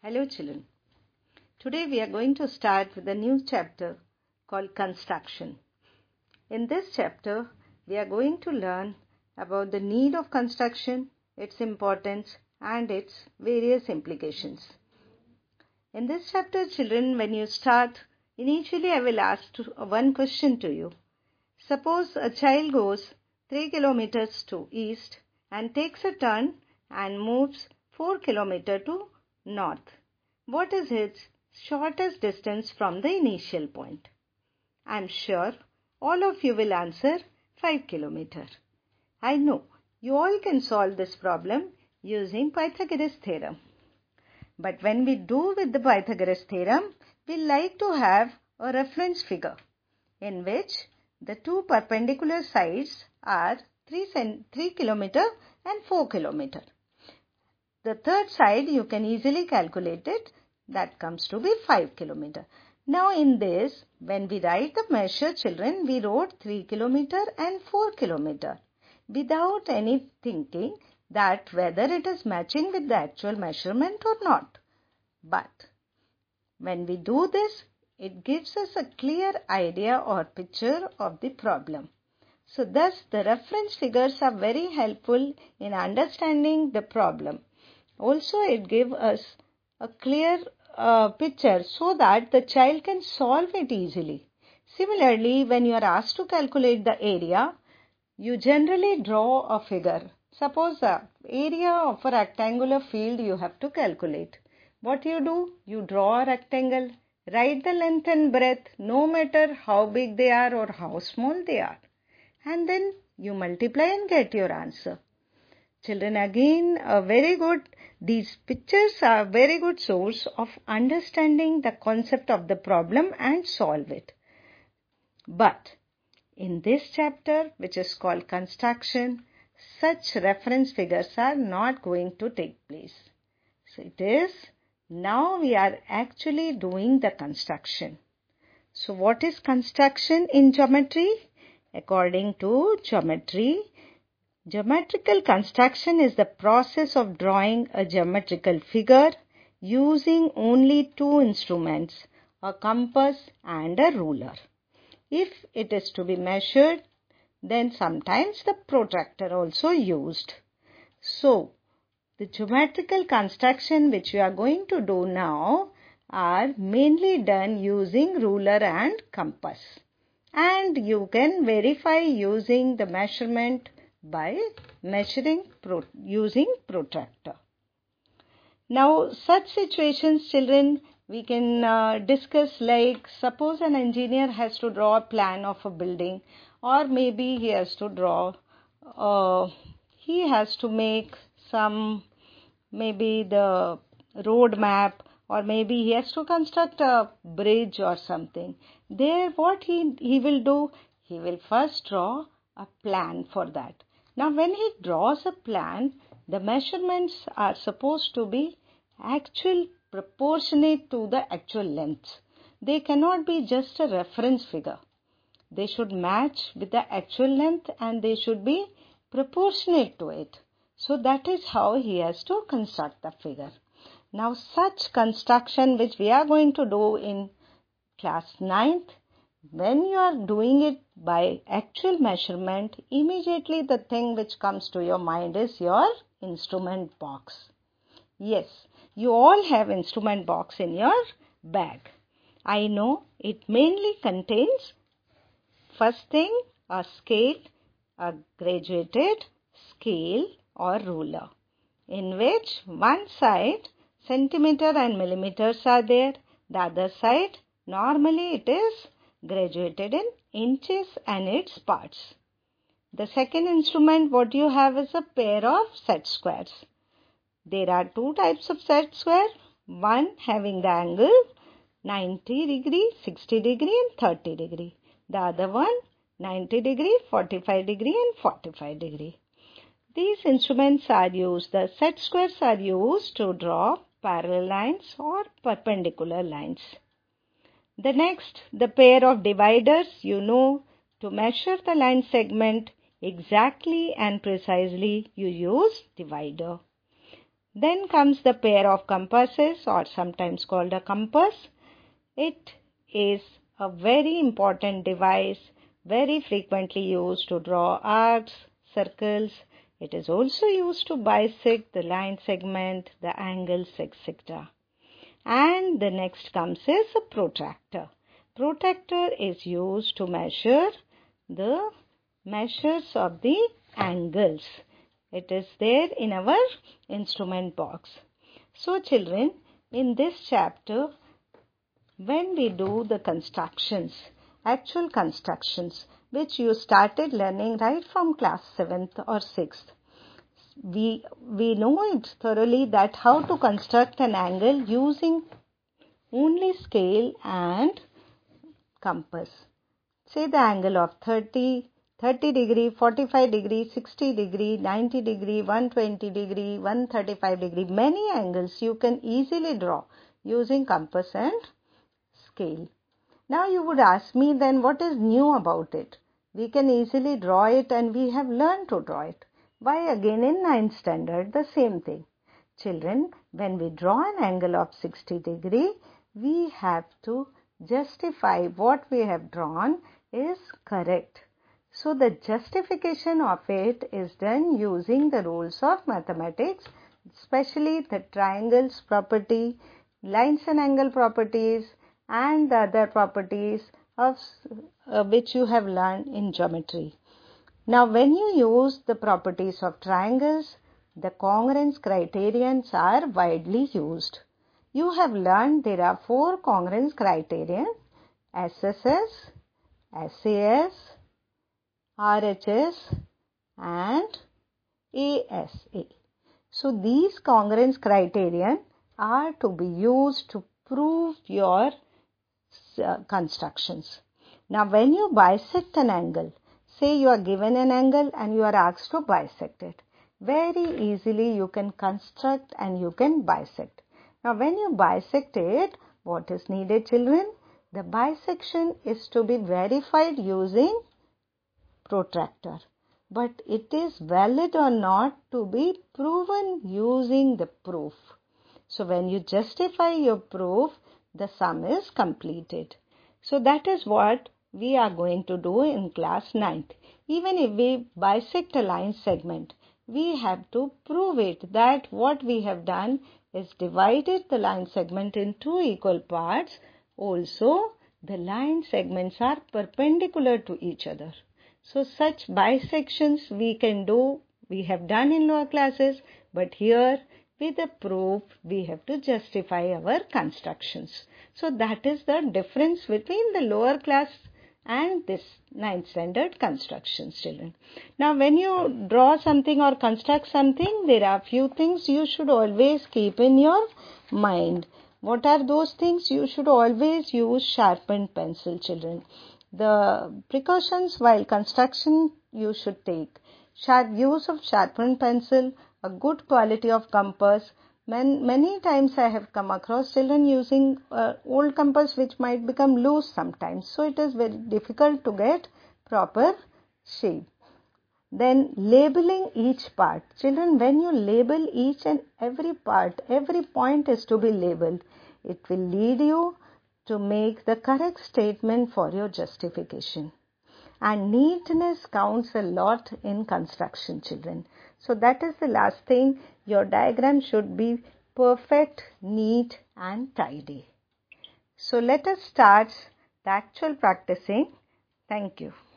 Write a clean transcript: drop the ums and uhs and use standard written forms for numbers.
Hello children. Today we are going to start with a new chapter called construction. In this chapter we are going to learn about the need of construction, its importance and its various implications. In this chapter children, when you start, initially I will ask one question to you. Suppose a child goes 3 kilometers to east and takes a turn and moves 4 kilometers to north. What is his shortest distance from the initial point? I am sure all of you will answer 5 kilometers. I know you all can solve this problem using Pythagoras theorem. But when we do with the Pythagoras theorem, we like to have a reference figure in which the two perpendicular sides are 3 kilometers and 4 kilometers. The third side you can easily calculate it, that comes to be 5 kilometers. Now in this, when we write the measure children, we wrote 3 kilometers and 4 kilometers without any thinking that whether it is matching with the actual measurement or not. But when we do this, it gives us a clear idea or picture of the problem. So thus the reference figures are very helpful in understanding the problem. Also it gives us a clear picture so that the child can solve it easily. Similarly, when you are asked to calculate the area, you generally draw a figure. Suppose the area of a rectangular field you have to calculate. What you do? You draw a rectangle, write the length and breadth no matter how big they are or how small they are. And then you multiply and get your answer. Children, again, these pictures are a very good source of understanding the concept of the problem and solve it. But in this chapter, which is called construction, such reference figures are not going to take place. So it is, now we are actually doing the construction. So what is construction in geometry? According to geometry, geometrical construction is the process of drawing a geometrical figure using only two instruments, a compass and a ruler. If it is to be measured, then sometimes the protractor also used. So, the geometrical construction which we are going to do now are mainly done using ruler and compass. And you can verify using the measurement by measuring using protractor. Now such situations children we can discuss, like suppose an engineer has to draw a plan of a building, or maybe he has to make some, maybe the road map, or maybe he has to construct a bridge or something. There what he will do, he will first draw a plan for that. Now when he draws a plan, the measurements are supposed to be proportionate to the actual length. They cannot be just a reference figure. They should match with the actual length and they should be proportionate to it. So that is how he has to construct the figure. Now such construction which we are going to do in class 9th, when you are doing it by actual measurement, immediately the thing which comes to your mind is your instrument box. Yes, you all have instrument box in your bag. I know it mainly contains, first thing, a scale, a graduated scale or ruler, in which one side centimeter and millimeters are there, the other side normally it is graduated in inches and its parts. The second instrument what you have is a pair of set squares. There are two types of set square, one having the angle 90 degree, 60 degree and 30 degree. The other one 90 degree, 45 degree and 45 degree. These instruments are used, the set squares are used to draw parallel lines or perpendicular lines. The next, the pair of dividers, to measure the line segment exactly and precisely you use divider. Then comes the pair of compasses, or sometimes called a compass. It is a very important device, very frequently used to draw arcs, circles. It is also used to bisect the line segment, the angles, etc. And the next comes is a protractor. Protractor is used to measure the measures of the angles. It is there in our instrument box. So children, in this chapter, when we do the constructions, actual constructions, which you started learning right from class 7th or 6th, we know it thoroughly that how to construct an angle using only scale and compass. Say the angle of 30 degree, 45 degree, 60 degree, 90 degree, 120 degree, 135 degree. Many angles you can easily draw using compass and scale. Now you would ask me, then what is new about it? We can easily draw it and we have learned to draw it. Why again in 9th standard the same thing? Children, when we draw an angle of 60 degree, we have to justify what we have drawn is correct. So the justification of it is done using the rules of mathematics, especially the triangles property, lines and angle properties, and the other properties of which you have learned in geometry. Now when you use the properties of triangles, the congruence criterions are widely used. You have learned there are 4 congruence criterion: SSS, SAS, RHS and ASA. So these congruence criterion are to be used to prove your constructions. Now when you bisect an angle, say you are given an angle and you are asked to bisect it, very easily you can construct and you can bisect. Now when you bisect it, what is needed, children? The bisection is to be verified using protractor, but it is valid or not to be proven using the proof. So when you justify your proof, the sum is completed. So that is what we are going to do in class 9th. Even if we bisect a line segment, we have to prove it that what we have done is divided the line segment in 2 equal parts. Also, the line segments are perpendicular to each other. So such bisections we can do, we have done in lower classes, but here with the proof we have to justify our constructions. So that is the difference between the lower class and this 9th standard constructions, children. Now when you draw something or construct something, there are few things you should always keep in your mind. What are those things? You should always use sharpened pencil, children. The precautions while construction you should take: use of sharpened pencil, a good quality of compass. Many times I have come across children using old compass which might become loose sometimes. So it is very difficult to get proper shape. Then labeling each part. Children, when you label each and every part, every point is to be labeled. It will lead you to make the correct statement for your justification. And neatness counts a lot in construction, children. So that is the last thing. Your diagram should be perfect, neat and tidy. So let us start the actual practicing. Thank you.